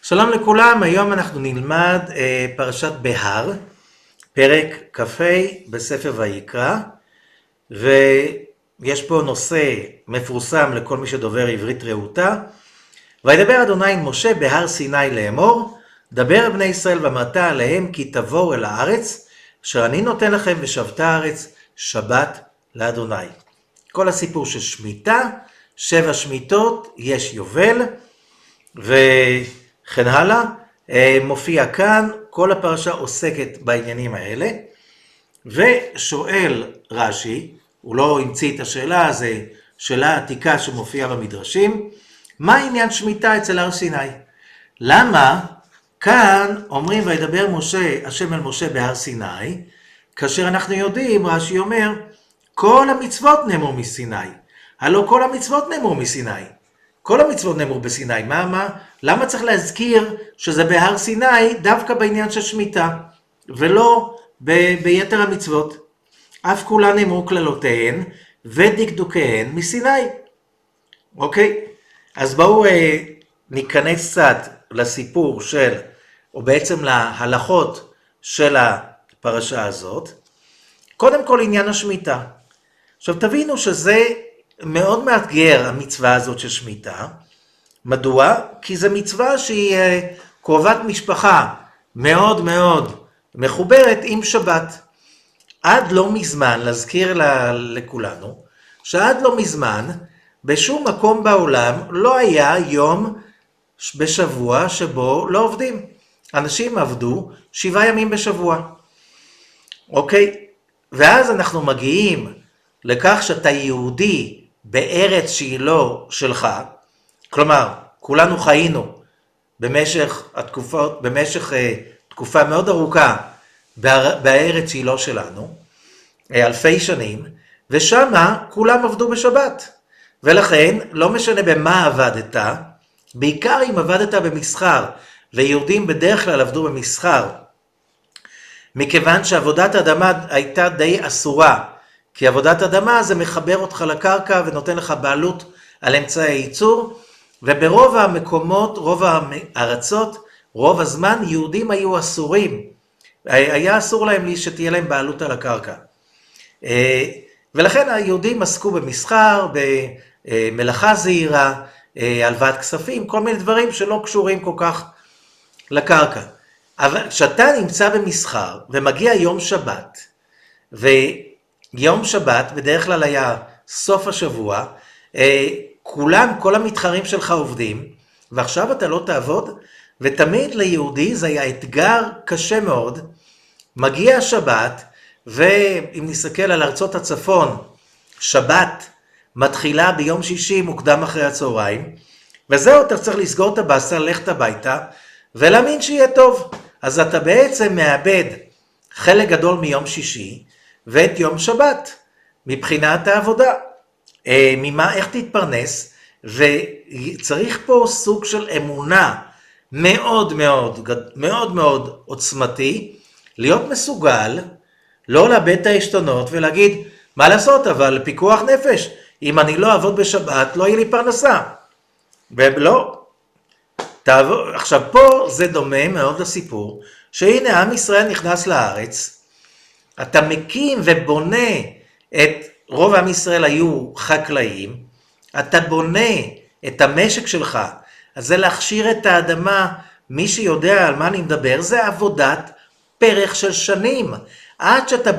שלום לכולם, היום אנחנו נלמד פרשת בהר, פרק כ"ה בספר ויקרא, ויש פה נושא מפורסם לכל מי שדובר עברית רהוטה. וידבר אדוני עם משה בהר סיני לאמור, דבר בני ישראל ואמרת עליהם כי תבואו אל הארץ, אשר אני נותן לכם ושבתה הארץ שבת לאדוני. כל הסיפור של שמיטה, 7 שמיטות, יש יובל, וכן הלאה, מופיע כאן, כל הפרשה עוסקת בעניינים האלה, ושואל רש"י, הוא לא המציא את השאלה, זה שאלה עתיקה שמופיעה במדרשים, מה עניין שמיטה אצל הר סיני? למה כאן אומרים וידבר השם אל משה בהר סיני, כאשר אנחנו יודעים, רש"י אומר, כל המצוות נאמרו מסיני, הלא כל המצוות נאמרו מסיני. כל המצוות נאמרו בסיני, למה צריך להזכיר שזה בהר סיני דווקא בעניין של שמיטה, ולא ביתר המצוות? אף כולן נאמרו כללותיהן ודקדוקיהן מסיני. אוקיי? אז בואו ניכנס קצת לסיפור של, או בעצם להלכות של הפרשה הזאת. קודם כל עניין השמיטה. עכשיו תבינו שזה מאוד מאתגר המצווה הזאת של שמיטה. מדוע? כי זו מצווה שהיא קרובת משפחה מאוד מאוד מחוברת עם שבת. עד לא מזמן, להזכיר לכולנו, שעד לא מזמן בשום מקום בעולם לא היה יום בשבוע שבו לא עובדים. אנשים עבדו 7 ימים בשבוע. אוקיי? ואז אנחנו מגיעים לכך שאתה יהודי בארץ שהיא לא שלך, כלומר, כולנו חיינו במשך תקופה מאוד ארוכה בארץ שהיא לא שלנו, אלפי שנים, ושמה כולם עבדו בשבת. ולכן, לא משנה במה עבדת, בעיקר אם עבדת במסחר, ויהודים בדרך כלל עבדו במסחר, מכיוון שעבודת אדמה הייתה די אסורה, כי עבודת אדמה זה מחבר אותך לקרקע ונותן לך בעלות על אמצעי הייצור, וברוב המקומות, רוב הארצות, רוב הזמן יהודים היו אסורים. היה אסור להם שתהיה להם בעלות על הקרקע. ולכן היהודים עסקו במסחר, במלאכה זעירה, הלוואת כספים, כל מיני דברים שלא קשורים כל כך לקרקע. אבל כשאתה נמצא במסחר ומגיע יום שבת, יום שבת בדרך כלל היה סוף השבוע, כל המתחרים שלך עובדים, ועכשיו אתה לא תעבוד, ותמיד ליהודי זה היה אתגר קשה מאוד. מגיע השבת, ואם נסתכל על ארצות הצפון, שבת מתחילה ביום שישי מוקדם אחרי הצהריים, וזהו, אתה צריך לסגור את הבסטה, ללכת הביתה, ולהאמין שיהיה טוב. אז אתה בעצם מאבד חלק גדול מיום שישי, ואת יום שבת, מבחינת העבודה. איך תתפרנס? וצריך פה סוג של אמונה מאוד מאוד מאוד מאוד עוצמתי, להיות מסוגל, לא לאבד את העשתונות ולהגיד, מה לעשות, אבל פיקוח נפש, אם אני לא אעבוד בשבת, לא יהיה לי פרנסה. ולא. עכשיו פה זה דומה מאוד לסיפור, שהנה עם ישראל נכנס לארץ, אתה מקים ובונה רוב עם ישראל היו חקלאים, אתה בונה את המשק שלך, אז זה להכשיר את האדמה, מי שיודע על מה אני מדבר, זה עבודת פרח של שנים, עד שאתה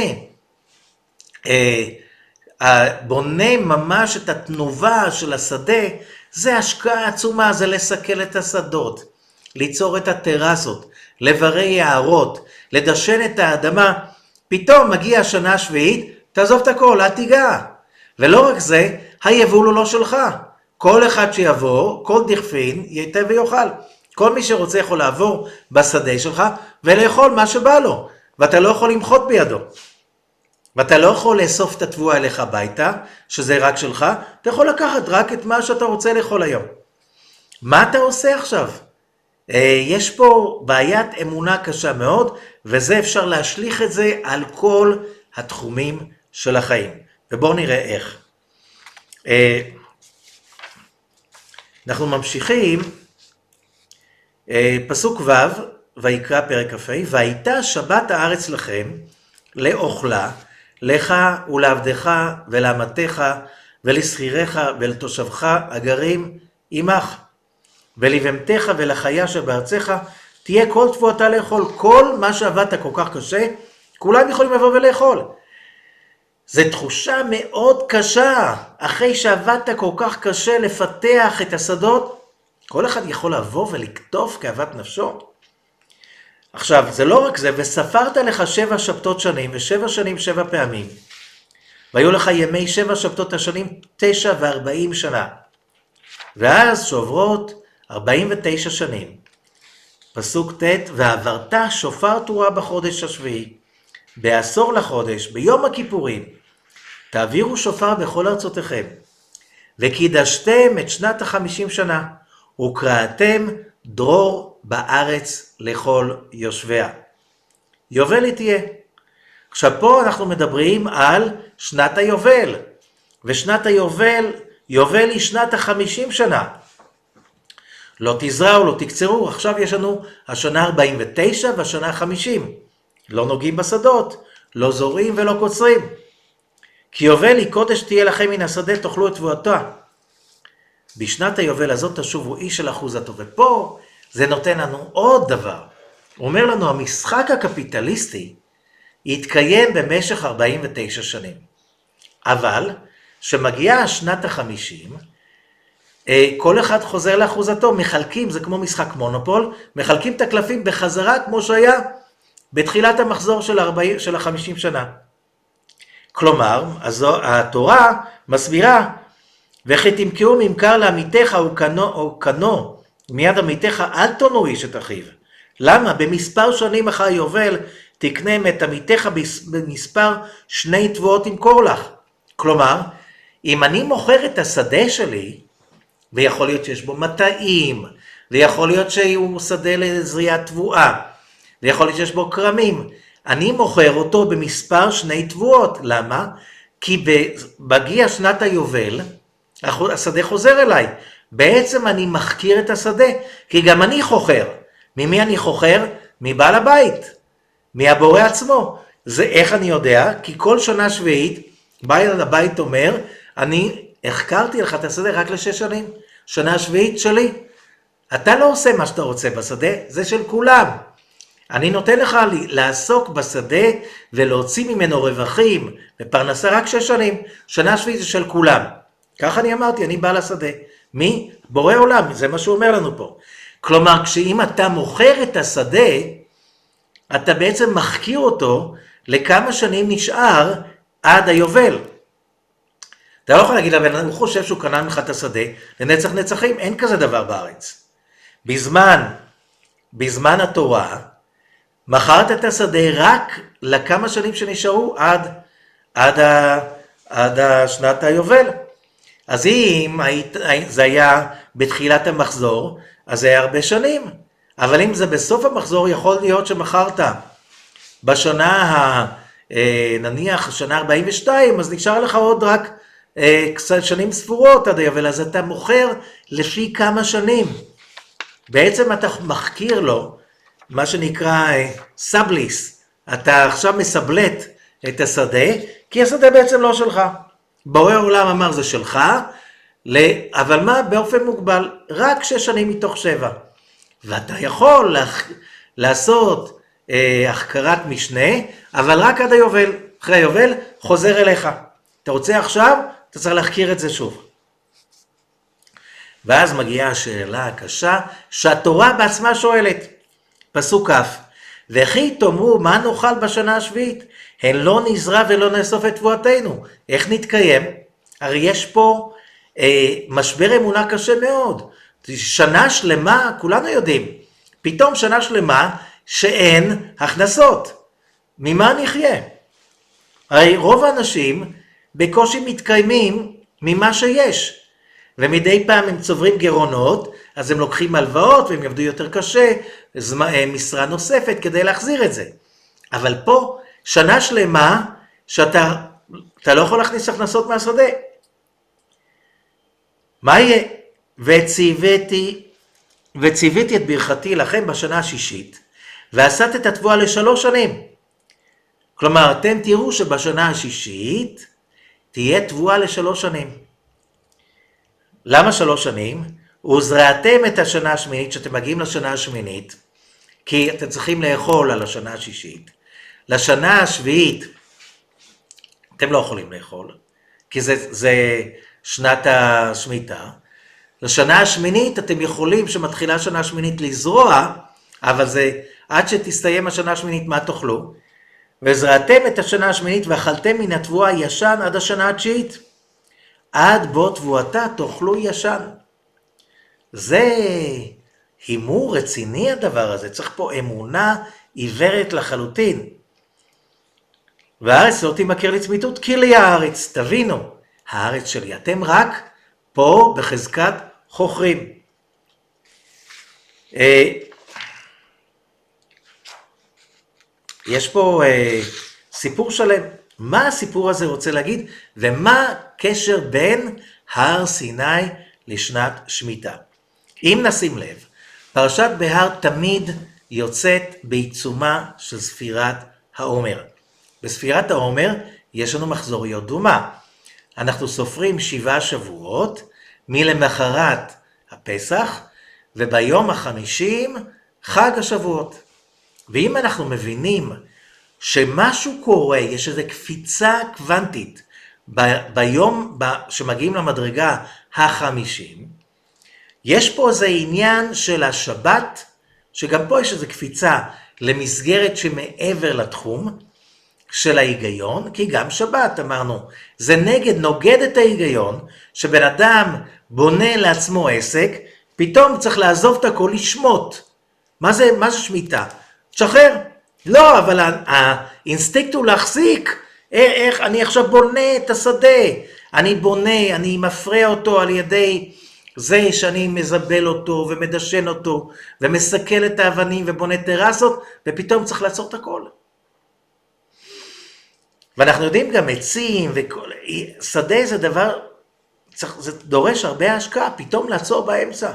בונה ממש את התנובה של השדה, זה השקעה עצומה, זה לסכל את השדות, ליצור את הטרסות, לברי יערות, לדשן את האדמה, פתאום מגיע השנה השביעית, תעזוב את הכל, אל תיגע. ולא רק זה, היבול הוא לא שלך. כל אחד שיבוא, כל דכפין, ייתה ויאכל. כל מי שרוצה יכול לעבור בשדה שלך, ולאכול מה שבא לו. ואתה לא יכול למחות בידו. ואתה לא יכול לאסוף את התבואה אליך הביתה, שזה רק שלך, אתה יכול לקחת רק את מה שאתה רוצה לאכול היום. מה אתה עושה עכשיו? יש פה בעיית אמונה קשה מאוד, וזה אפשר להשליך את זה על כל התחומים של החיים. ובואו נראה איך. אנחנו ממשיכים פסוק ו' ויקרא פרק כ"ה, והייתה שבת הארץ לכם לאוכלה, לך ולעבדך ולאמתך ולשכירך ולתושבך הגרים עמך, ולבהמתך ולחיה שבארצך, תהיה כל תבואתה לאכול. כל מה שעבדת כל כך קשה, כולם יכולים לבוא ולאכול. זו תחושה מאוד קשה, אחרי שעבדת כל כך קשה לפתח את השדות, כל אחד יכול לבוא ולקטוף כאוות נפשו. עכשיו, זה לא רק זה, וספרת לך 7 שבתות שנים, ו7 שנים 7 פעמים, והיו לך ימי 7 שבתות השנים 49 שנה, ואז שעוברות 49 שנים. פסוק ט', ועברת שופר תרועה בחודש השביעי, בעשור לחודש, ביום הכיפורים, תעבירו שופר בכל ארצותיכם, וקידשתם את שנת 50 שנה, וקראתם דרור בארץ לכל יושביה. יובל היא תהיה. עכשיו פה אנחנו מדברים על שנת היובל, ושנת היובל, יובל היא שנת 50 שנה. לא תזרעו, לא תקצרו, עכשיו יש לנו השנה 49 והשנה 50. לא נוגעים בשדות, לא זורעים ולא קוצרים. כי יובל היא קודש תהיה לכם מן השדה, תאכלו את תבואתה. בשנת היובל הזאת תשובו איש אל אחוזתו. ופה זה נותן לנו עוד דבר. הוא אומר לנו, המשחק הקפיטליסטי יתקיים במשך 49 שנים. אבל, שמגיעה שנת ה-50, כל אחד חוזר לאחוזתו, מחלקים, זה כמו משחק מונופול, מחלקים את הקלפים בחזרה כמו שהיה בתחילת המחזור של ה-50 שנה. כלומר, התורה מסבירה, וכי תמכרו ממכר לעמיתך או קנו מיד עמיתך, אל תונו איש את אחיו. למה? במספר שנים אחר יובל תקנה את עמיתך במספר 2 תבואות ימכור לך. כלומר, אם אני מוכר את השדה שלי, ויכול להיות שיש בו מטעים, ויכול להיות שהוא שדה לזריעת תבואה, ויכול להיות שיש בו קרמים, אני מוכר אותו במספר 2 תבואות. למה? כי בגיע שנת היובל, השדה חוזר אליי. בעצם אני מחכיר את השדה, כי גם אני חוכר. ממי אני חוכר? מבעל הבית, מהבורא עצמו. זה איך אני יודע? כי כל שנה שביעית, בעל הבית אומר, אני החכרתי לך את השדה רק ל6 שנים. שנה שביעית שלי. אתה לא עושה מה שאתה רוצה בשדה, זה של כולם. אני נותן לך לעסוק בשדה ולהוציא ממנו רווחים ופרנסה רק 6 שנים. שנה שביעית זה של כולם. כך אני אמרתי, אני בעל השדה. מי? בורא עולם, זה מה שהוא אומר לנו פה. כלומר, כשאם אתה מוכר את השדה, אתה בעצם מחכיר אותו לכמה שנים נשאר עד היובל. אתה לא יכול להגיד לבן אדם, הוא חושב שהוא קנה ממך את השדה, לנצח נצחים, אין כזה דבר בארץ. בזמן התורה, מכרת את השדה רק לכמה שנים שנשארו עד שנת היובל. אז אם זה היה בתחילת המחזור, אז זה היה הרבה שנים. אבל אם זה בסוף המחזור, יכול להיות שמכרת בשנה, נניח שנה 42, אז נשאר לך עוד רק קצת שנים ספורות עד היובל, אז אתה מוכר לפי כמה שנים. בעצם אתה מחכיר לו, מה שנקרא סבליס, אתה עכשיו מסבלט את השדה, כי השדה בעצם לא שלך. בורא העולם אמר זה שלך, אבל מה? באופן מוגבל, רק 6 שנים מתוך 7. ואתה יכול לעשות החכרת משנה, אבל רק עד היובל. אחרי היובל חוזר אליך. אתה רוצה עכשיו? אתה צריך להחכיר את זה שוב. ואז מגיעה השאלה הקשה, שהתורה בעצמה שואלת. פסוק כ', וכי תאמרו מה נאכל בשנה השביעית? הן לא נזרע ולא נאסוף את תבואתנו. איך נתקיים? הרי יש פה משבר אמונה קשה מאוד. שנה שלמה, כולנו יודעים, פתאום שנה שלמה שאין הכנסות. ממה נחיה? הרי רוב האנשים בקושי מתקיימים ממה שיש. ומדי פעם הם צוברים גירעונות, אז הם לוקחים הלוואות והם יעבדו יותר קשה, משרה נוספת כדי להחזיר את זה. אבל פה שנה שלמה שאתה לא יכול להכניס הכנסות מהשדה. מה יהיה? וציוויתי וציוויתי את ברכתי לכם בשנה השישית, ועשת את התבואה ל3 שנים. כלומר, אתם תראו שבשנה השישית תהיה תבואה ל3 שנים. למה 3 שנים? וזרעתם את השנה השמינית, שאתם מגיעים לשנה השמינית, כי אתם צריכים לאכול על השנה השישית. לשנה השביעית, אתם לא יכולים לאכול, כי זה שנת השמיטה. לשנה השמינית אתם יכולים, שמתחילה השנה השמינית, לזרוע, אבל זה עד שתסתיים השנה השמינית, מה תאכלו? וזרעתם את השנה השמינית ואכלתם מן התבואה ישן עד השנה התשיעית. עד בו תבואתה תאכלו ישן. זה הימור רציני הדבר הזה, צריך פה אמונה עיוורת לחלוטין. והארץ לא תימכר לצמיתות, כי לי הארץ, תבינו, הארץ שלי, אתם רק פה בחזקת חוכרים. יש פה סיפור שלם. מה הסיפור הזה רוצה להגיד, ומה הקשר בין הר סיני לשנת שמיטה? אם נשים לב, פרשת בהר תמיד יוצאת בעיצומה של ספירת העומר. בספירת העומר יש לנו מחזוריות דומה. אנחנו סופרים 7 שבועות מלמחרת הפסח, וביום ה50 חג השבועות. ואם אנחנו מבינים שמשהו קורה, יש איזו קפיצה קוונטית ביום שמגיעים למדרגה ה50, יש פה איזה עניין של השבת, שגם פה יש איזו קפיצה למסגרת שמעבר לתחום של ההיגיון, כי גם שבת אמרנו, זה נוגד את ההיגיון, שבן אדם בונה לעצמו עסק, פתאום צריך לעזוב את הכל לשמות. מה זה שמיטה? תשחרר. לא, אבל האינסטינקט הוא להחזיק. איך אני עכשיו בונה את השדה? אני מפריע אותו על ידי זה שאני מזבל אותו ומדשן אותו, ומסכל את האבנים ובונה טרסות, ופתאום צריך לעצור את הכל. ואנחנו יודעים גם עצים וכל, שדה זה דבר, זה דורש הרבה השקעה, פתאום לעצור באמצע.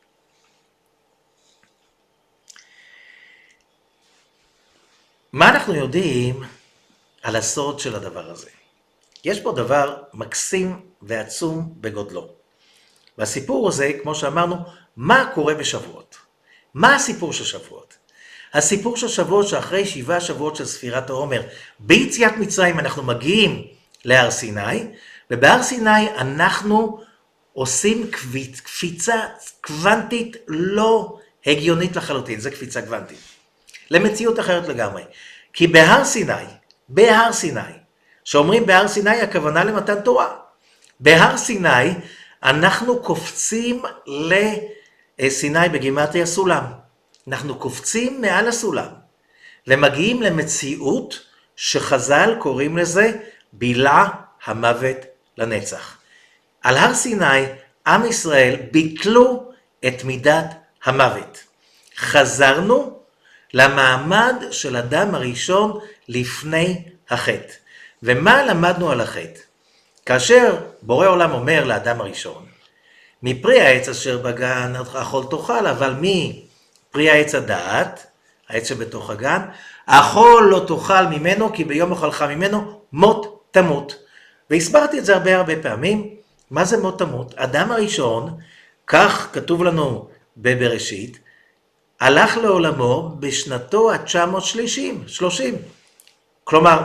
מה אנחנו יודעים על הסוד של הדבר הזה? יש פה דבר מקסים ועצום בגודלו. והסיפור הזה, כמו שאמרנו, מה קורה בשבועות? מה הסיפור של שבועות? הסיפור של שבועות שאחרי 7 שבועות של ספירת העומר, ביציאת מצרים אנחנו מגיעים להר סיני, ובהר סיני אנחנו עושים קפיצה קוונטית לא הגיונית לחלוטין, זה קפיצה קוונטית. למציאות אחרת לגמרי. כי בהר סיני, שאומרים בהר סיני הכוונה למתן תורה. בהר סיני אנחנו קופצים לסיני בגימטריה סולם. אנחנו קופצים מעל הסולם, ומגיעים למציאות שחז"ל קוראים לזה בילה המוות לנצח. על הר סיני עם ישראל ביטלו את מידת המוות. חזרנו למעמד של אדם הראשון לפני החטא. ומה למדנו על החטא? כאשר בורא עולם אומר לאדם הראשון, מפרי העץ אשר בגן אכול תאכל, אבל מפרי העץ הדעת, העץ שבתוך הגן, אכול לא תאכל ממנו, כי ביום אכלך ממנו מות תמות. והסברתי את זה הרבה פעמים. מה זה מות תמות? אדם הראשון, כך כתוב לנו בבראשית, הלך לעולמו בשנתו ה-930. כלומר,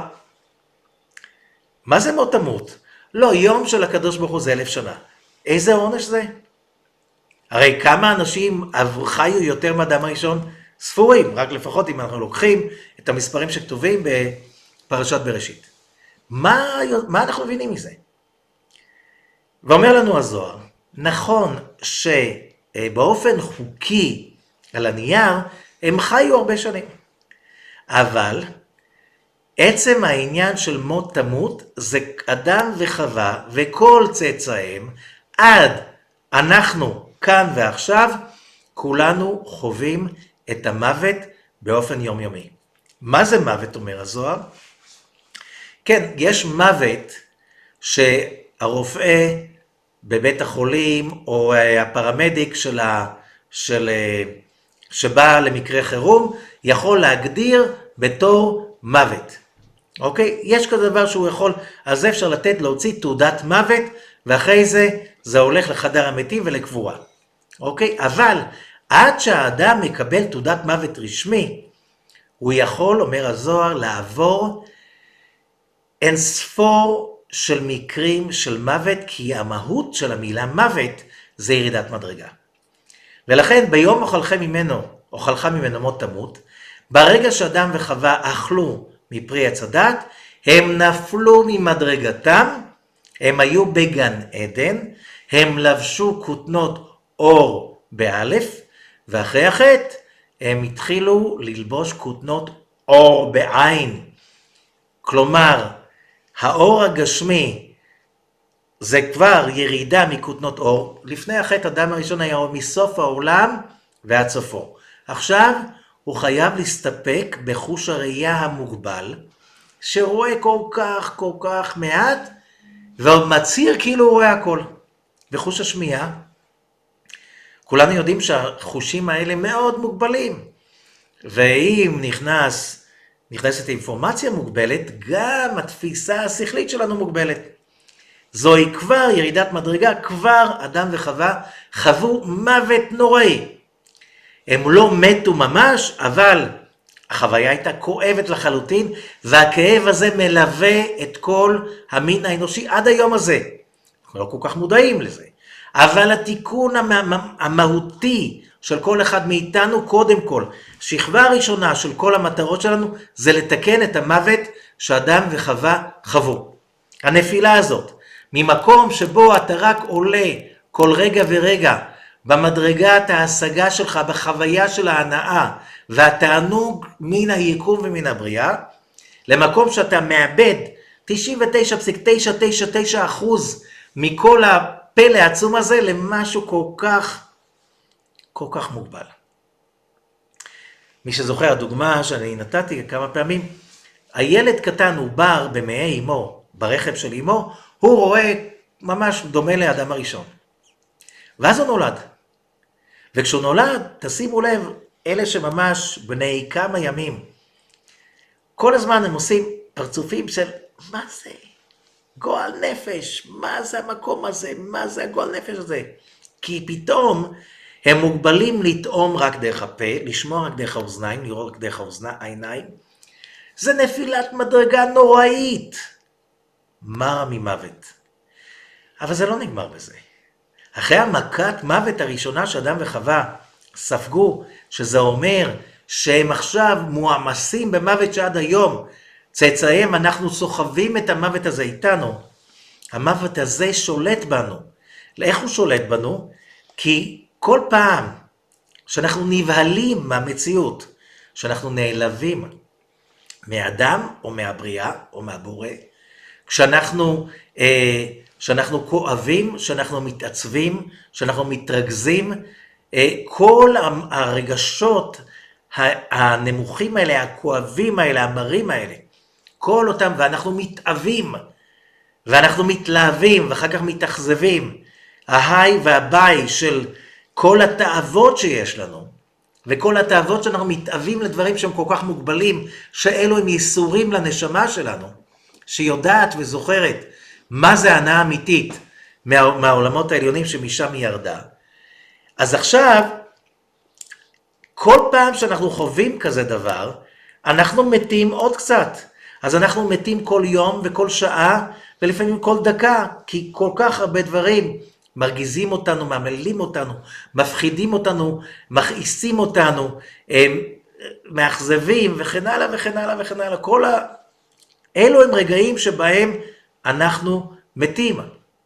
מה זה מות תמות? לא, יום של הקדוש ברוך הוא זה 1000 שנה. איזה עונש זה? הרי כמה אנשים חיו יותר מאדם הראשון? ספורים, רק לפחות אם אנחנו לוקחים את המספרים שכתובים בפרשת בראשית. מה אנחנו מבינים מזה? ואומר לנו הזוהר, נכון שבאופן חוקי על הנייר הם חיו הרבה שנים, אבל עצם העניין של מות תמות זה אדם וחווה וכל צאצאיהם עד אנחנו כאן ועכשיו כולנו חווים את המוות באופן יומיומי. מה זה מוות אומר הזוהר? כן, יש מוות שהרופא בבית החולים או הפרמדיק של שבא למקרה חירום, יכול להגדיר בתור מוות. אוקיי? יש כזה דבר שהוא יכול, אז זה אפשר להוציא תעודת מוות, ואחרי זה הולך לחדר המתים ולקבורה. אוקיי? אבל עד שהאדם מקבל תעודת מוות רשמי, הוא יכול, אומר הזוהר, לעבור אין ספור של מקרים של מוות, כי המהות של המילה מוות זה ירידת מדרגה. ולכן ביום אוכלך ממנו מות תמות, ברגע שאדם וחווה אכלו מפרי עץ הדת, הם נפלו ממדרגתם, הם היו בגן עדן, הם לבשו כותנות אור באלף, ואחרי החטא הם התחילו ללבוש כותנות אור בעין. כלומר, האור הגשמי זה כבר ירידה מכותנות אור. לפני החטא אדם הראשון היה מסוף העולם ועד סופו. עכשיו הוא חייב להסתפק בחוש הראייה המוגבל, שרואה כל כך מעט, ועוד מצהיר כאילו הוא רואה הכל. וחוש השמיעה, כולנו יודעים שהחושים האלה מאוד מוגבלים. ואם נכנסת אינפורמציה מוגבלת, גם התפיסה השכלית שלנו מוגבלת. זוהי כבר ירידת מדרגה, כבר אדם וחווה חוו מוות נוראי. הם לא מתו ממש, אבל החוויה הייתה כואבת לחלוטין, והכאב הזה מלווה את כל המין האנושי עד היום הזה. אנחנו לא כל כך מודעים לזה. אבל התיקון המהותי של כל אחד מאיתנו, קודם כל, שכבה הראשונה של כל המטרות שלנו, זה לתקן את המוות שאדם וחווה חוו. הנפילה הזאת, ממקום שבו אתה רק עולה כל רגע ורגע, במדרגת ההשגה שלך, בחוויה של ההנאה, והתענוג מן היקום ומן הבריאה, למקום שאתה מאבד 99.999% מכל הפלא העצום הזה, למשהו כל כך מוגבל. מי שזוכר, הדוגמה שאני נתתי כמה פעמים, הילד קטן הוא בר במעי אמו, ברכב של אמו, הוא רואה ממש דומה לאדם הראשון. ואז הוא נולד. וכשהוא נולד, תשימו לב, אלה שממש בני כמה ימים, כל הזמן הם עושים פרצופים של מה זה? גועל נפש, מה זה המקום הזה? מה זה הגועל נפש הזה? כי פתאום הם מוגבלים לטעום רק דרך הפה, לשמוע רק דרך האוזניים, לראות רק דרך העיניים. זה נפילת מדרגה נוראית. מרה ממוות. אבל זה לא נגמר בזה. אחרי המכת מוות הראשונה שאדם וחווה ספגו, שזה אומר שהם עכשיו מועמסים במוות שעד היום, צאצאיהם, אנחנו סוחבים את המוות הזה איתנו. המוות הזה שולט בנו. איך הוא שולט בנו? כי כל פעם שאנחנו נבהלים מהמציאות, שאנחנו נעלבים מאדם או מהבריאה או מהבורא, כשאנחנו כואבים, שאנחנו מתעצבים, שאנחנו מתרגזים, כל הרגשות הנמוכים האלה, הכואבים האלה, המרים האלה, כל אותם, ואנחנו מתאבים, ואנחנו מתלהבים, ואחר כך מתאכזבים, ההי והביי של כל התאוות שיש לנו, וכל התאוות שאנחנו מתאבים לדברים שהם כל כך מוגבלים, שאלו הם ייסורים לנשמה שלנו, שיודעת וזוכרת מה זה הנאה אמיתית מהעולמות העליונים שמשם היא ירדה. אז עכשיו, כל פעם שאנחנו חווים כזה דבר, אנחנו מתים עוד קצת. אז אנחנו מתים כל יום וכל שעה, ולפעמים כל דקה, כי כל כך הרבה דברים מרגיזים אותנו, מעמלים אותנו, מפחידים אותנו, מכעיסים אותנו, מאכזבים וכן הלאה וכן הלאה וכן הלאה. אלו הם רגעים שבהם אנחנו מתים.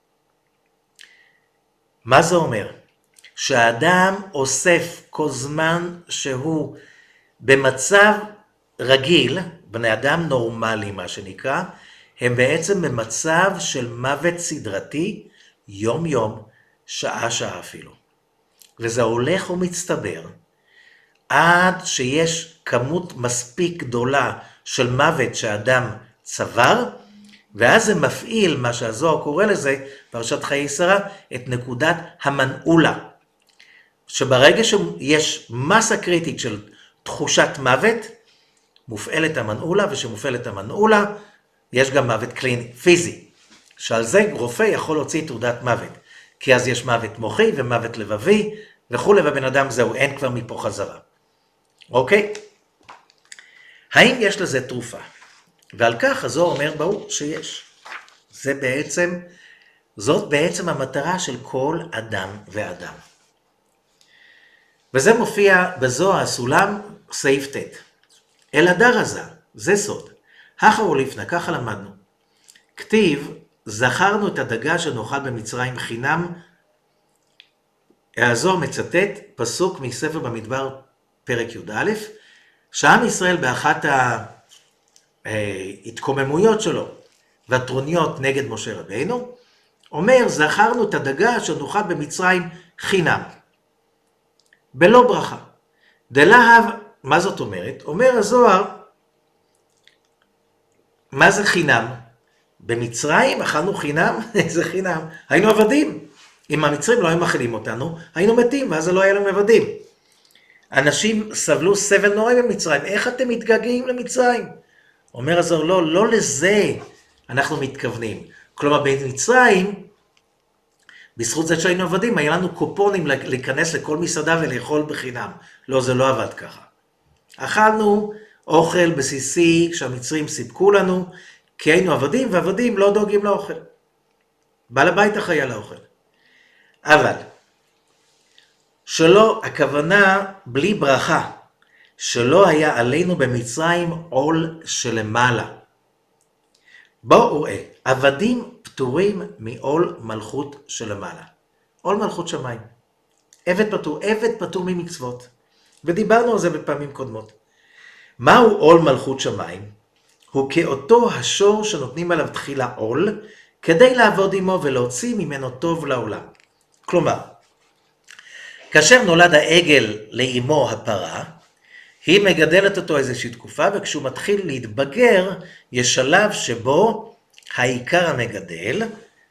מה זה אומר? שהאדם אוסף כל זמן שהוא במצב רגיל, בני אדם נורמלי מה שנקרא, הם בעצם במצב של מוות סדרתי, יום יום, שעה שעה אפילו. וזה הולך ומצטבר, עד שיש כמות מספיק גדולה של מוות שהאדם צבר, ואז זה מפעיל מה שהזוהר קורא לזה, פרשת חיי שרה, את נקודת המנעולה. שברגע שיש מסה קריטית של תחושת מוות, מופעלת המנעולה, ושמופעלת המנעולה, יש גם מוות קליני, פיזי, שעל זה רופא יכול להוציא תעודת מוות, כי אז יש מוות מוחי ומוות לבבי וכו', ובן אדם זהו, אין כבר מפה חזרה. אוקיי? האם יש לזה תרופה? ועל כך הזוהר אומר ברור שיש. זאת בעצם המטרה של כל אדם ואדם. וזה מופיע בזוהר הסולם סעיף ט'. אלעדר עזה, זה סוד. הכא ולפנא, ככה למדנו. כתיב, זכרנו את הדגה שנאכל במצרים חינם. הזוהר מצטט פסוק מספר במדבר פרק י"א, שעם ישראל באחת ההתקוממויות שלו והטרוניות נגד משה רבינו, אומר, זכרנו את הדגה שנאכל במצרים חינם, בלא ברכה. דלהב, מה זאת אומרת? אומר הזוהר, מה זה חינם? במצרים אכלנו חינם? זה חינם. היינו עבדים. אם המצרים לא היו מאכילים אותנו, היינו מתים, ואז לא היה לנו עבדים. אנשים סבלו סבל נוראי במצרים. איך אתם מתגעגעים למצרים? אומר הזוהר, לא לזה אנחנו מתכוונים. כלומר, במצרים, בזכות זה שהיינו עבדים, היה לנו קופונים להיכנס לכל מסעדה ולאכול בחינם. לא, זה לא עבד ככה. אכלנו אוכל בסיסי שהמצרים סיפקו לנו, כי היינו עבדים, ועבדים לא דואגים לאוכל. בעל הבית אחראי על האוכל. אבל, שלא, הכוונה בלי ברכה, שלא היה עלינו במצרים עול שלמעלה. בואו ראה, עבדים פטורים מעול מלכות שלמעלה. עול מלכות שמיים. עבד פטור ממצוות. ודיברנו על זה בפעמים קודמות. מהו עול מלכות שמיים? הוא כאותו השור שנותנים עליו תחילה עול, כדי לעבוד עמו ולהוציא ממנו טוב לעולם. כלומר, כאשר נולד העגל לאמו הפרה, היא מגדלת אותו איזושהי תקופה, וכשהוא מתחיל להתבגר, יש שלב שבו העיקר המגדל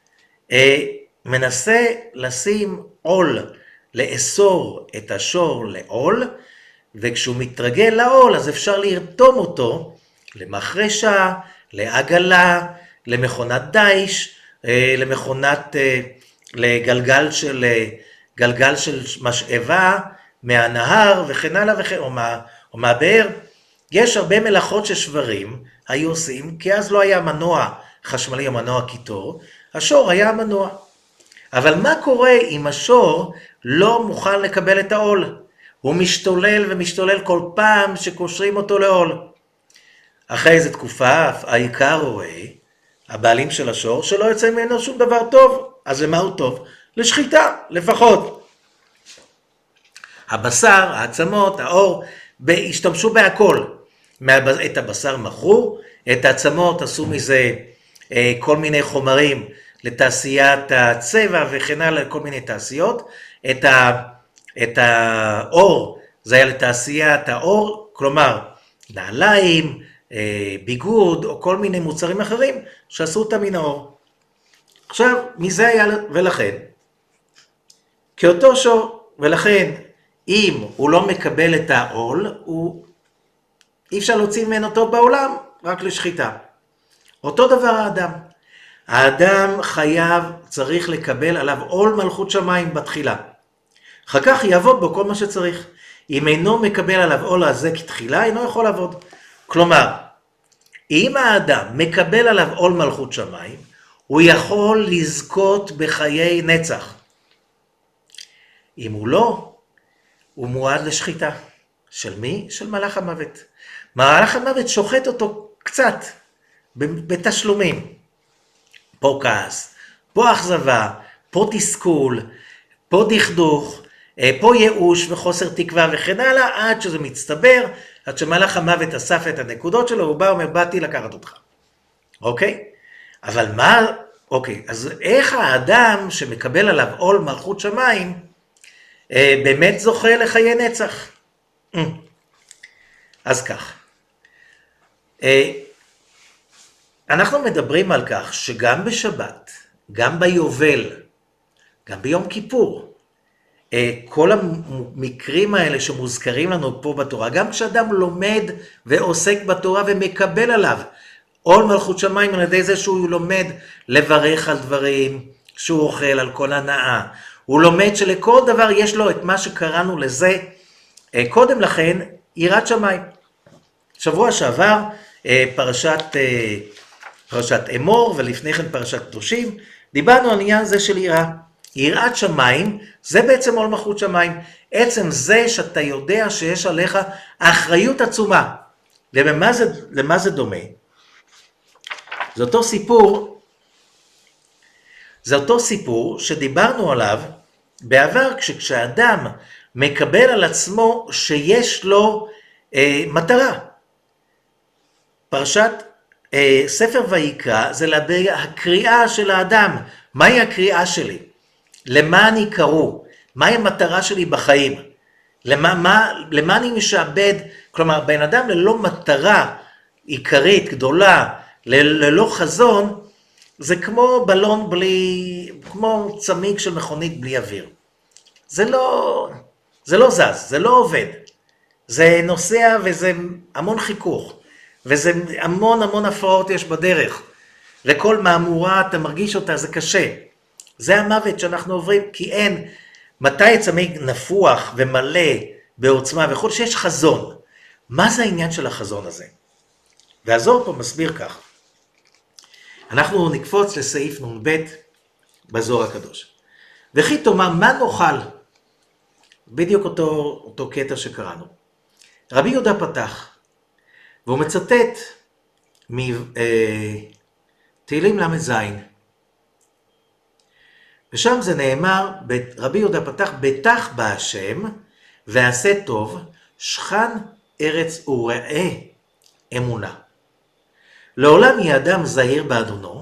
מנסה לשים עול, לאסור את השור לעול, וכשהוא מתרגל לעול, אז אפשר לרתום אותו למחרשה, לעגלה, למכונת דייש, לגלגל של משאבה מהנהר וכן הלאה וכן, או מהבאר. יש הרבה מלאכות ששברים היו עושים, כי אז לא היה מנוע חשמלי או מנוע קיטור, השור היה המנוע. אבל מה קורה אם השור לא מוכן לקבל את העול? הוא משתולל ומשתולל כל פעם שקושרים אותו לעול. אחרי איזו תקופה, העיקר רואה, הבעלים של השור, שלא יוצא ממנו שום דבר טוב. אז למה הוא טוב? לשחיטה, לפחות. הבשר, העצמות, האור, השתמשו בהכל. את הבשר מכרו, את העצמות עשו מזה כל מיני חומרים לתעשיית הצבע וכן הלאה, כל מיני תעשיות. את האור, זה היה לתעשיית האור, כלומר, נעליים, ביגוד או כל מיני מוצרים אחרים שעשו אותם מן האור. עכשיו, מזה היה, ולכן, כאותו שור, ולכן, אם הוא לא מקבל את העול, אי אפשר להוציא ממנו טוב בעולם, רק לשחיטה. אותו דבר האדם. האדם חייב, צריך לקבל עליו עול מלכות שמיים בתחילה. אחר כך יעבוד בו כל מה שצריך. אם אינו מקבל עליו עול הזה כתחילה, אינו יכול לעבוד. כלומר, אם האדם מקבל עליו עול מלכות שמיים, הוא יכול לזכות בחיי נצח. אם הוא לא, הוא מועד לשחיטה. של מי? של מלאך המוות. מלאך המוות שוחט אותו קצת, בתשלומים. פה כעס, פה אכזבה, פה תסכול, פה דכדוך, פה ייאוש וחוסר תקווה וכן הלאה, עד שזה מצטבר, עד שמלאך המוות אסף את הנקודות שלו, הוא בא ואומר, באתי לקחת אותך. אוקיי? אבל מה, אוקיי, אז איך האדם שמקבל עליו עול מלכות שמיים, באמת זוכה לחיי נצח? אז כך. אנחנו מדברים על כך שגם בשבת, גם ביובל, גם ביום כיפור, כל המקרים האלה שמוזכרים לנו פה בתורה, גם כשאדם לומד ועוסק בתורה ומקבל עליו עול מלכות שמיים על ידי זה שהוא לומד לברך על דברים, שהוא אוכל על כל הנאה, הוא לומד שלכל דבר יש לו את מה שקראנו לזה קודם לכן יראת שמיים. שבוע שעבר פרשת אמור ולפני כן פרשת קדושים, דיברנו על עניין זה של יראה. יראת שמיים זה בעצם עול מלכות שמיים, עצם זה שאתה יודע שיש עליך אחריות עצומה. למה זה דומה? זה אותו סיפור שדיברנו עליו בעבר, כשאדם מקבל על עצמו שיש לו מטרה. פרשת ספר ויקרא זה לגבי הקריאה של האדם. מהי הקריאה שלי? למה אני קרוא? מהי המטרה שלי בחיים? למה אני משעבד? כלומר, בן אדם ללא מטרה עיקרית, גדולה, ללא חזון, זה כמו בלון כמו צמיג של מכונית בלי אוויר. זה לא זז, זה לא עובד. זה נוסע וזה המון חיכוך, וזה המון הפרעות יש בדרך. וכל מהמורה אתה מרגיש אותה, זה קשה. זה המוות שאנחנו עוברים, כי אין, מתי צמיג נפוח ומלא בעוצמה וכל שיש חזון. מה זה העניין של החזון הזה? והזוהר פה מסביר כך. אנחנו נקפוץ לסעיף נ"ב בזוהר הקדוש. וכי תאמר, מה נאכל? בדיוק אותו קטע שקראנו. רבי יהודה פתח, והוא מצטט מתהילים ל"ז. ושם זה נאמר, רבי יהודה פתח, בטח בהשם ועשה טוב, שכן ארץ וראה אמונה. לעולם יהיה אדם זהיר באדונו,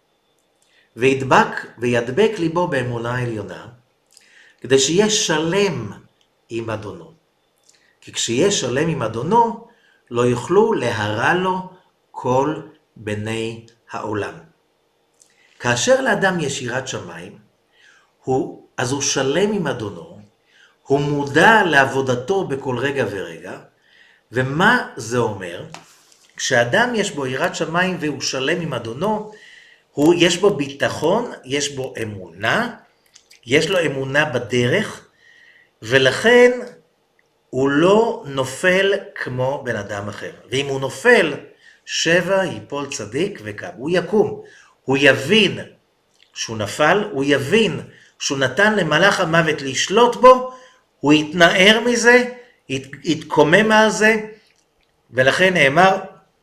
וידבק ליבו באמונה העליונה, כדי שיהיה שלם עם אדונו. כי כשיהיה שלם עם אדונו, לא יוכלו להרע לו כל בני העולם. כאשר לאדם יש יראת שמיים, אז הוא שלם עם אדונו, הוא מודע לעבודתו בכל רגע ורגע, ומה זה אומר? כשאדם יש בו יראת שמיים והוא שלם עם אדונו, יש בו ביטחון, יש בו אמונה, יש לו אמונה בדרך, ולכן הוא לא נופל כמו בן אדם אחר. ואם הוא נופל, 7 ייפול צדיק וקם. הוא יקום, הוא יבין שהוא נפל, הוא יבין שהוא נתן למלאך המוות לשלוט בו, הוא יתנער מזה, יתקומם על זה, ולכן נאמר,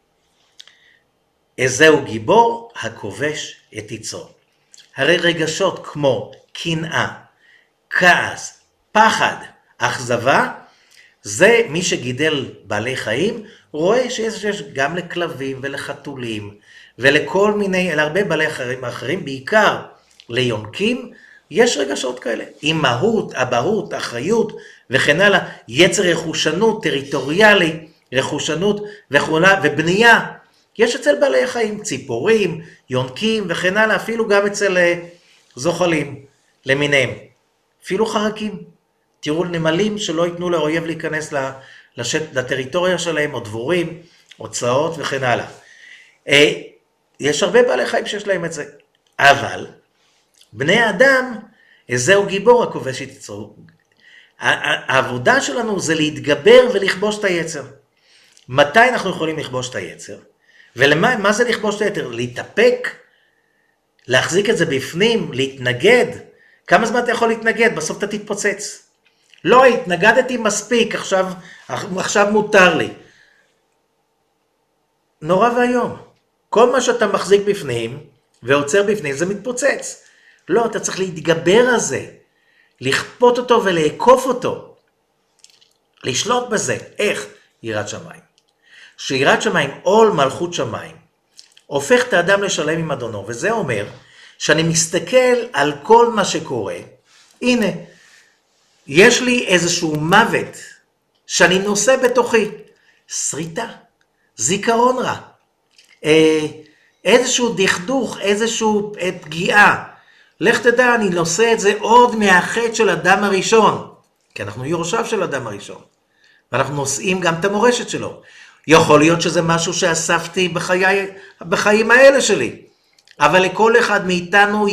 איזהו גיבור הכובש את יצרו. הרי רגשות כמו קנאה, כעס, פחד, אכזבה, זה מי שגידל בעלי חיים, רואה שיש גם לכלבים ולחתולים, ולכל מיני, להרבה בעלי חיים אחרים, בעיקר ליונקים, יש רגשות כאלה. אימהות, אבהות, אחריות וכן הלאה, יצר רכושנות, טריטוריאלי, רכושנות ובנייה. יש אצל בעלי חיים, ציפורים, יונקים וכן הלאה, אפילו גם אצל זוחלים למיניהם. אפילו חרקים. תראו נמלים שלא ייתנו לאויב להיכנס לטריטוריה שלהם, או דבורים, או צרעות וכן הלאה. יש הרבה בעלי חיים שיש להם את זה. אבל בני האדם, זהו גיבור הכובש את יצרו. העבודה שלנו זה להתגבר ולכבוש את היצר. מתי אנחנו יכולים לכבוש את היצר? מה זה לכבוש את היצר? להתאפק? להחזיק את זה בפנים? להתנגד? כמה זמן אתה יכול להתנגד? בסוף אתה תתפוצץ. לא, התנגדתי מספיק, עכשיו מותר לי. נורא והיום. כל מה שאתה מחזיק בפנים ועוצר בפנים זה מתפוצץ. לא, אתה צריך להתגבר על זה. לכפות אותו ולעקוף אותו. לשלוט בזה. איך? יראת שמיים. שיראת שמיים, עול מלכות שמיים, הופך את האדם לשלם עם אדונו, וזה אומר שאני מסתכל על כל מה שקורה, הנה, יש לי איזשהו מוות שאני נושא בתוכי, שריטה, זיכרון רע, איזשהו דכדוך, איזשהו פגיעה, לך תדע, אני נושא את זה עוד מהחטא של אדם הראשון, כי אנחנו יורשיו של אדם הראשון, ואנחנו נושאים גם את המורשת שלו. יכול להיות שזה משהו שאספתי בחיים האלה שלי, אבל לכל אחד מאיתנו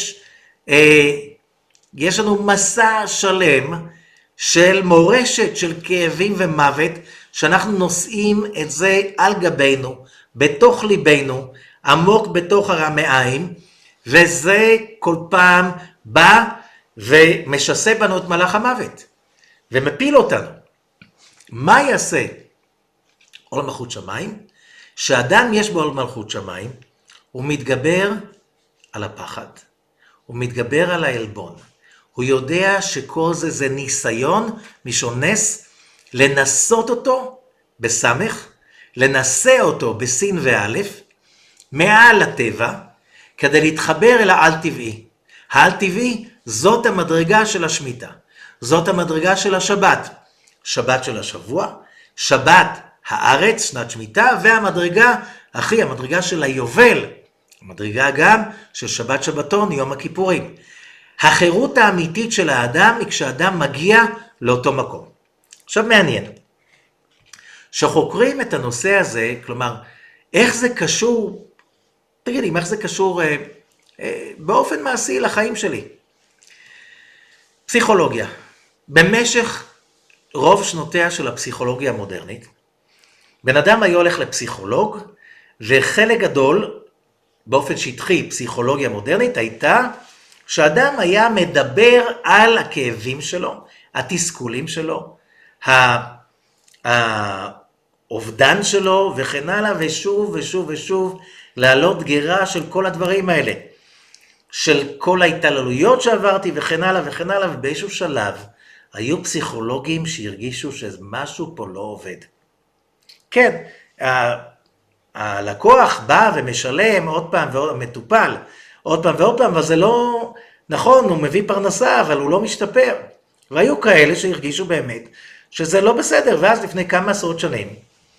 יש לנו מסע שלם של מורשת, של כאבים ומוות, שאנחנו נושאים את זה על גבינו, בתוך ליבנו, עמוק בתוך המעיים, וזה כל פעם בא ומשסה בנו את מלאך המוות, ומפיל אותנו. מה יעשה עול מלכות שמיים? שאדם יש בו עול מלכות שמיים, הוא מתגבר על הפחד, הוא מתגבר על העלבון, הוא יודע שכל זה ניסיון, משונס, לנסות אותו בסמך, לנסה אותו בסין ואלף, מעל הטבע, כדי להתחבר אל העל טבעי. העל טבעי זאת המדרגה של השמיטה, זאת המדרגה של השבת, שבת של השבוע, שבת הארץ, שנת שמיטה, והמדרגה, המדרגה של היובל, המדרגה גם של שבת שבתון, יום הכיפורים. החירות האמיתית של האדם היא כשאדם מגיע לאותו מקום. עכשיו מעניין, שחוקרים את הנושא הזה, כלומר, איך זה קשור, תגידי, איך זה קשור באופן מעשי לחיים שלי? פסיכולוגיה. במשך רוב שנותיה של הפסיכולוגיה המודרנית, בן אדם היה הולך לפסיכולוג, וחלק גדול, באופן שטחי, פסיכולוגיה מודרנית, הייתה שאדם היה מדבר על הכאבים שלו, התסכולים שלו, האובדן שלו וכן הלאה, ושוב ושוב ושוב לעלות גירה של כל הדברים האלה, של כל ההתעללויות שעברתי וכן הלאה וכן הלאה, ובאיזשהו שלב היו פסיכולוגים שהרגישו שמשהו פה לא עובד. כן, הלקוח בא ומשלם עוד פעם ועוד, מטופל עוד פעם ועוד פעם, אבל זה לא נכון, הוא מביא פרנסה, אבל הוא לא משתפר. והיו כאלה שהרגישו באמת שזה לא בסדר, ואז לפני כמה עשרות שנים,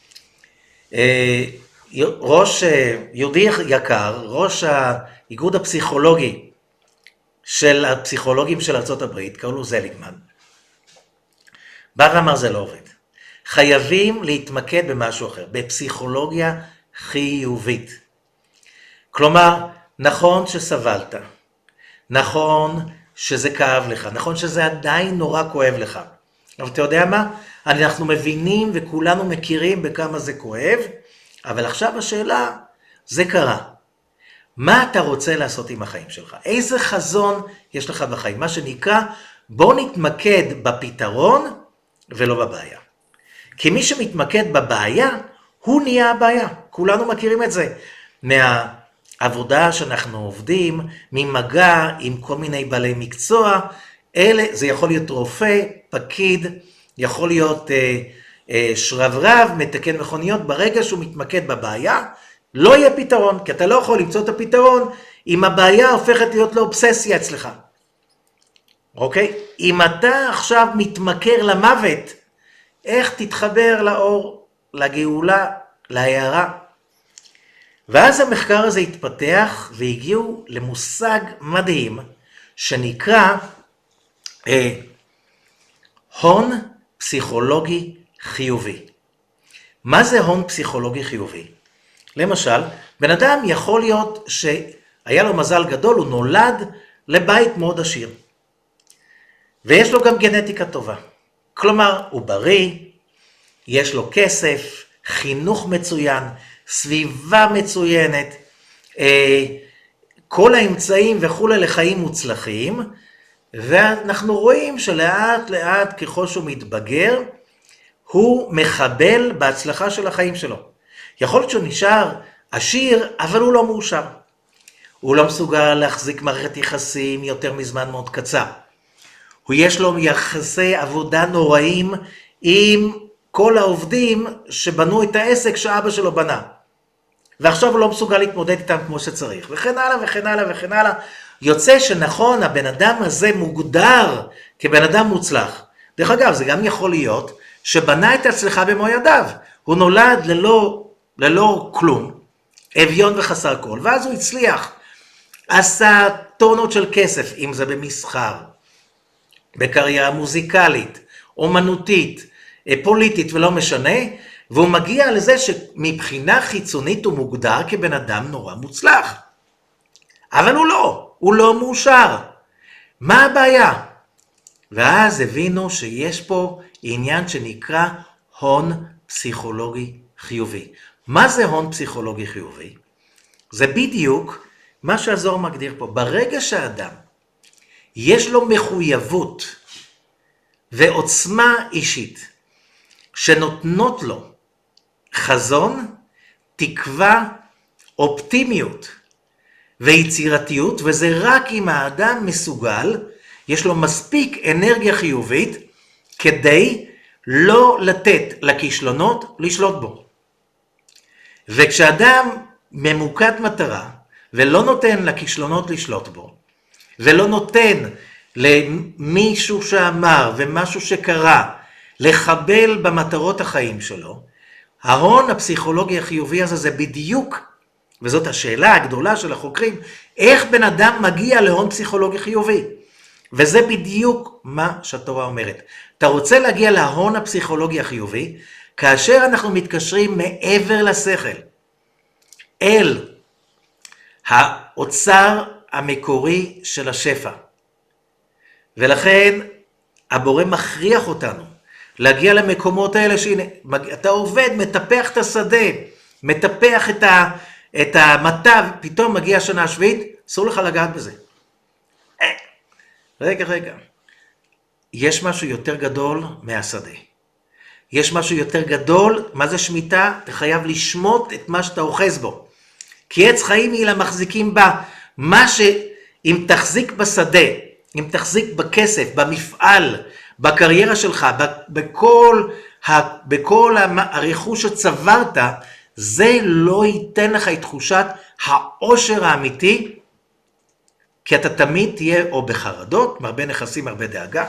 ראש יהודי יקר, ראש האיגוד הפסיכולוגי של הפסיכולוגים של ארצות הברית, קראו לו זליגמן, בא ואמר זה לא עובד. חייבים להתמקד במשהו אחר, בפסיכולוגיה חיובית. כלומר, נכון שסבלת, נכון שזה כאב לך, נכון שזה עדיין נורא כואב לך. אבל אתה יודע מה? אנחנו מבינים וכולנו מכירים בכמה זה כואב, אבל עכשיו השאלה, זה קרה. מה אתה רוצה לעשות עם החיים שלך? איזה חזון יש לך בחיים? מה שנקרא, בוא נתמקד בפתרון ולא בבעיה. כי מי שמתמקד בבעיה, הוא נהיה הבעיה. כולנו מכירים את זה. מהעבודה שאנחנו עובדים, ממגע עם כל מיני בעלי מקצוע, זה יכול להיות רופא, פקיד, יכול להיות שרברב, מתקן מכוניות, ברגע שהוא מתמקד בבעיה, לא יהיה פתרון, כי אתה לא יכול למצוא את הפתרון, אם הבעיה הופכת להיות לאובססיה אצלך. אוקיי? אם אתה עכשיו מתמכר למוות, איך תתחבר לאור, לגאולה, להערה? ואז המחקר הזה התפתח, והגיעו למושג מדהים, שנקרא הון פסיכולוגי חיובי. מה זה הון פסיכולוגי חיובי? למשל, בן אדם יכול להיות שהיה לו מזל גדול, הוא נולד לבית מאוד עשיר. ויש לו גם גנטיקה טובה. כלומר, הוא בריא, יש לו כסף, חינוך מצוין, סביבה מצוינת, כל האמצעים וכו' לחיים מוצלחים, ואנחנו רואים שלאט לאט ככל שהוא מתבגר, הוא מחבל בהצלחה של החיים שלו. יכול להיות שהוא נשאר עשיר, אבל הוא לא מאושר. הוא לא מסוגל להחזיק מערכת יחסים יותר מזמן מאוד קצר. יש לו יחסי עבודה נוראים עם כל העובדים שבנו את העסק שאבא שלו בנה. ועכשיו הוא לא מסוגל להתמודד איתם כמו שצריך. וכן הלאה וכן הלאה וכן הלאה. יוצא שנכון, הבן אדם הזה מוגדר כבן אדם מוצלח. דרך אגב, זה גם יכול להיות שבנה את הצלחה במו ידיו. הוא נולד ללא כלום, אביון וחסר כל, ואז הוא הצליח. עשה טונות של כסף, אם זה במסחר, בקריירה מוזיקלית, אומנותית, פוליטית ולא משנה, והוא מגיע לזה שמבחינה חיצונית הוא מוגדר כבן אדם נורא מוצלח. אבל הוא לא מאושר. מה הבעיה? ואז הבינו שיש פה עניין שנקרא הון פסיכולוגי חיובי. מה זה הון פסיכולוגי חיובי? זה בדיוק מה שהזוהר מגדיר פה. ברגע שהאדם יש לו מחויבות ועוצמה אישית שנותנות לו חזון, תקווה, אופטימיות ויצירתיות, וזה רק אם האדם מסוגל, יש לו מספיק אנרגיה חיובית כדי לא לתת לכישלונות לשלוט בו. וכשאדם ממוקד מטרה ולא נותן לכישלונות לשלוט בו, ולא נותן למישהו שאמר ומשהו שקרה לחבל במטרות החיים שלו, ההון הפסיכולוגי החיובי הזה זה בדיוק, וזאת השאלה הגדולה של החוקרים, איך בן אדם מגיע להון פסיכולוגי חיובי. וזה בדיוק מה שהתורה אומרת. אתה רוצה להגיע להון הפסיכולוגי החיובי, כאשר אנחנו מתקשרים מעבר לשכל, אל האוצר המקורי של השפע. ולכן הבורא מכריח אותנו להגיע למקומות האלה שהנה, אתה עובד, מטפח את השדה, מטפח את המטע, פתאום מגיע השנה השביעית, אסור לך לגעת בזה. רגע. יש משהו יותר גדול מהשדה. יש משהו יותר גדול, מה זה שמיטה? אתה חייב לשמוט את מה שאתה אוחז בו. כי עץ חיים היא למחזיקים בה, מה שאם תחזיק בשדה, אם תחזיק בכסף, במפעל, בקריירה שלך, בכל הרכוש שצברת, זה לא ייתן לך את תחושת העושר האמיתי, כי אתה תמיד תהיה או בחרדות, מרבה נכסים, הרבה דאגה.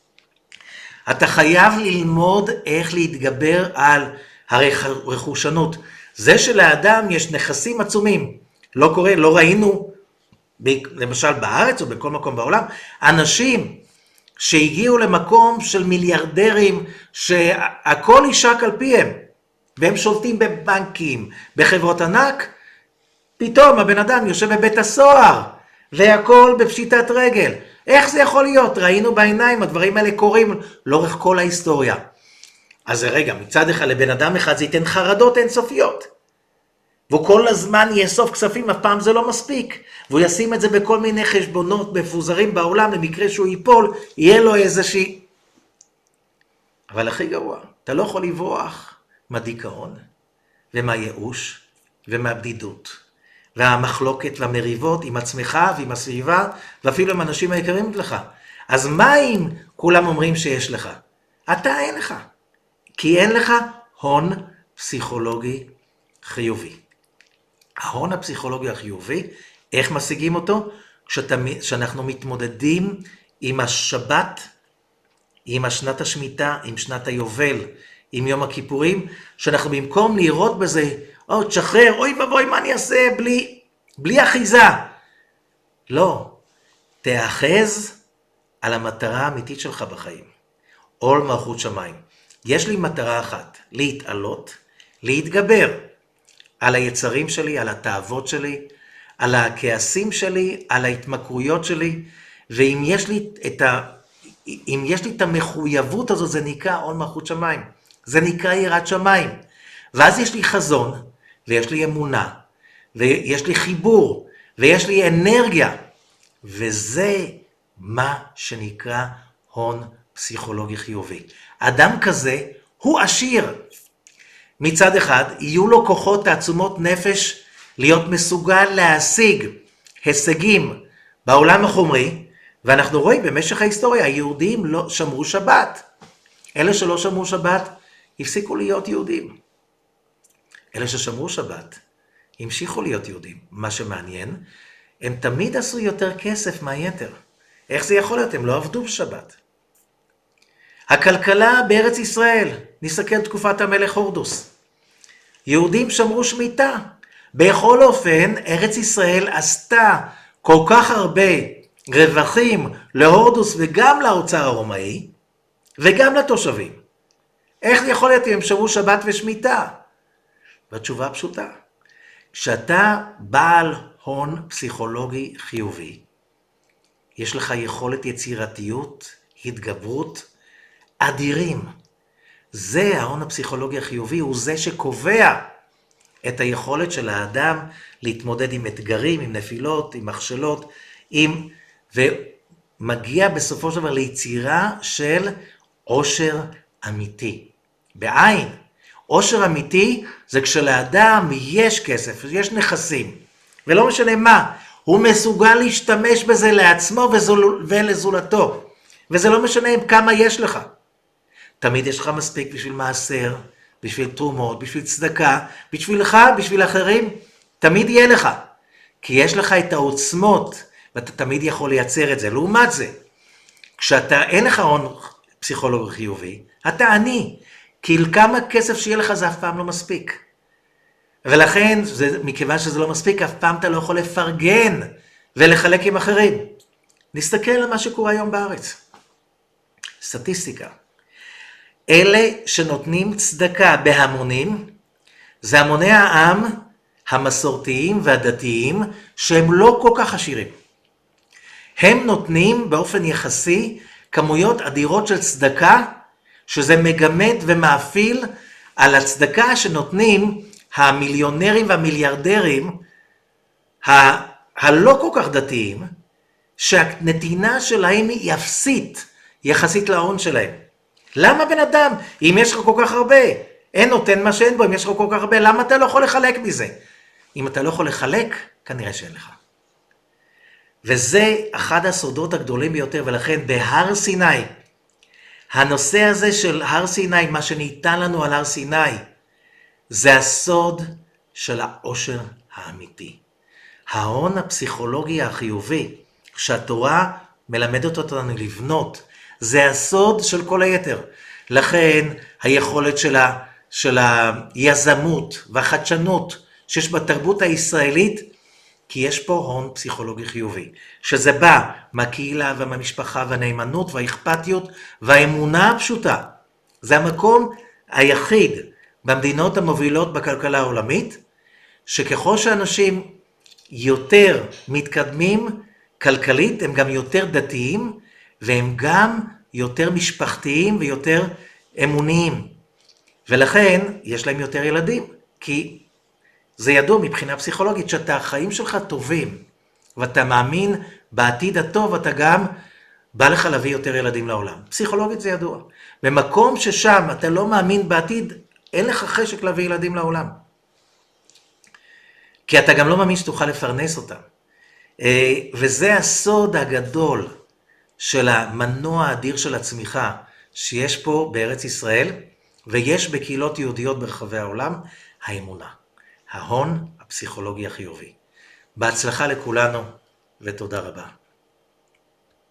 אתה חייב ללמוד איך להתגבר על הרכושנות. זה שלאדם יש נכסים עצומים, לא קורה, לא ראינו, למשל בארץ או בכל מקום בעולם, אנשים שהגיעו למקום של מיליארדרים, שהכל יישק על פיהם, והם שולטים בבנקים, בחברות ענק, פתאום הבן אדם יושב בבית הסוהר, והכל בפשיטת רגל. איך זה יכול להיות? ראינו בעיניים, הדברים האלה קורים לאורך כל ההיסטוריה. אז רגע, מצד אחד לבן אדם אחד זה ייתן חרדות אינסופיות. והוא כל הזמן יאסוף כספים, אף פעם זה לא מספיק. והוא ישים את זה בכל מיני חשבונות מפוזרים בעולם, למקרה שהוא ייפול, יהיה לו איזושהי... אבל הכי גרוע, אתה לא יכול לברוח מהדיכאון, ומהייאוש, ומהבדידות, והמחלוקת והמריבות עם עצמך ועם הסביבה, ואפילו עם אנשים היקרים לך. אז מה אם כולם אומרים שיש לך? אתה אין לך. כי אין לך הון פסיכולוגי חיובי. ההון הפסיכולוגי החיובי, איך משיגים אותו? כשאנחנו מתמודדים עם השבת, עם השנת השמיטה, עם שנת היובל, עם יום הכיפורים, שאנחנו במקום לראות בזה, תשחרר, אוי ובוי, מה אני אעשה בלי אחיזה? לא, תאחז על המטרה האמיתית שלך בחיים. עול מלכות שמיים. יש לי מטרה אחת, להתעלות, להתגבר על היצרים שלי, על התאוות שלי, על הכעסים שלי, על ההתמכרויות שלי, ואם יש לי את המחויבות הזאת, זה נקרא עול מלכות שמיים. זה נקרא יראת שמיים. ואז יש לי חזון, ויש לי אמונה, ויש לי חיבור, ויש לי אנרגיה. וזה מה שנקרא הון פסיכולוגי חיובי. אדם כזה הוא עשיר. מצד אחד, יהיו לו כוחות תעצומות נפש להיות מסוגל להשיג הישגים בעולם החומרי, ואנחנו רואים במשך ההיסטוריה, היהודים לא שמרו שבת. אלה שלא שמרו שבת, הפסיקו להיות יהודים. אלה ששמרו שבת, המשיכו להיות יהודים. מה שמעניין, הם תמיד עשו יותר כסף מהיתר. איך זה יכול להיות? הם לא עבדו בשבת. הכלכלה בארץ ישראל, נסתכל תקופת המלך הורדוס. יהודים שמרו שמיטה. בכל אופן, ארץ ישראל עשתה כל כך הרבה רווחים להורדוס וגם לאוצר הרומאי, וגם לתושבים. איך זה יכול להיות אם הם שמרו שבת ושמיטה? והתשובה פשוטה. כשאתה בעל הון פסיכולוגי חיובי, יש לך יכולת יצירתיות, התגברות, אדירים. זה ההון הפסיכולוגי החיובי, הוא זה שקובע את היכולת של האדם להתמודד עם אתגרים, עם נפילות, עם מכשלות, ומגיע בסופו של דבר ליצירה של עושר אמיתי. בעין, עושר אמיתי זה כשלאדם יש כסף, יש נכסים, ולא משנה מה, הוא מסוגל להשתמש בזה לעצמו ולזולתו, וזה לא משנה כמה יש לך. תמיד יש לך מספיק בשביל מעשר, בשביל תרומות, בשביל צדקה, בשבילך, בשביל אחרים, תמיד יהיה לך. כי יש לך את העוצמות, ואתה תמיד יכול לייצר את זה. לעומת זה, כשאתה אין לך הון פסיכולוגי חיובי, אתה עני. כי כמה כסף שיהיה לך זה אף פעם לא מספיק. ולכן, מכיוון שזה לא מספיק, אף פעם אתה לא יכול לפרגן ולחלק עם אחרים. נסתכל על מה שקורה היום בארץ. סטטיסטיקה. אלה שנותנים צדקה בהמונים, זה המוני העם המסורתיים והדתיים, שהם לא כל כך עשירים. הם נותנים באופן יחסי כמויות אדירות של צדקה, שזה מגמד ומאפיל על הצדקה שנותנים המיליונרים והמיליארדרים, הלא כל כך דתיים, שהנתינה שלהם היא אפסית יחסית להון שלהם. למה בן אדם, אם יש לך כל כך הרבה, אין נותן מה שאין בו, אם יש לך כל כך הרבה, למה אתה לא יכול לחלק מזה? אם אתה לא יכול לחלק, כנראה שאין לך. וזה אחד הסודות הגדולים ביותר, ולכן בהר סיני, הנושא הזה של הר סיני, מה שניתן לנו על הר סיני, זה הסוד של העושר האמיתי. ההון הפסיכולוגי החיובי, שהתורה מלמדת אותנו לבנות, זה הסוד של כל היתר. לכן היכולת של היזמות והחדשנות שיש בתרבות הישראלית, כי יש פה הון פסיכולוגי חיובי, שזה בא מהקהילה ומהמשפחה והנאמנות והאכפתיות והאמונה הפשוטה. זה המקום היחיד במדינות המובילות בכלכלה העולמית, שככל שאנשים יותר מתקדמים כלכלית, הם גם יותר דתיים, והם גם יותר משפחתיים ויותר אמוניים. ולכן יש להם יותר ילדים, כי זה ידוע מבחינה פסיכולוגית, שאתה החיים שלך טובים, ואתה מאמין בעתיד הטוב, אתה גם בא לך להביא יותר ילדים לעולם. פסיכולוגית זה ידוע. במקום ששם אתה לא מאמין בעתיד, אין לך חשק להביא ילדים לעולם. כי אתה גם לא מאמין שתוכל לפרנס אותם. וזה הסוד הגדול של המנוע האדיר של הצמיחה שיש פה בארץ ישראל, ויש בקהילות יהודיות ברחבי העולם, האמונה. ההון הפסיכולוגי החיובי. בהצלחה לכולנו, ותודה רבה.